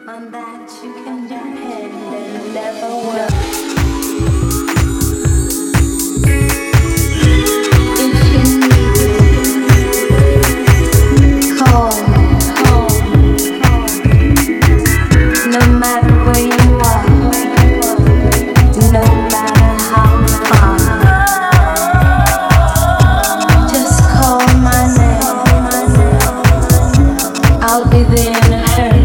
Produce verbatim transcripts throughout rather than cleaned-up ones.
On that you can depend and never will. If you need me, call me, call me. No matter where you are, no matter how far, just call my name. I'll be there in a hurry.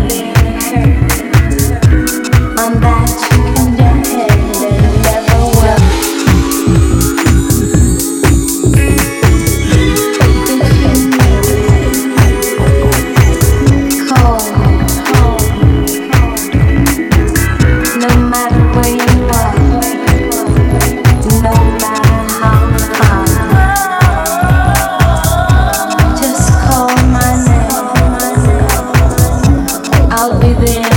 On that you can depend and never will. If you need me, call me, call me. No matter where you are, no matter how far, just call my name. I'll be there.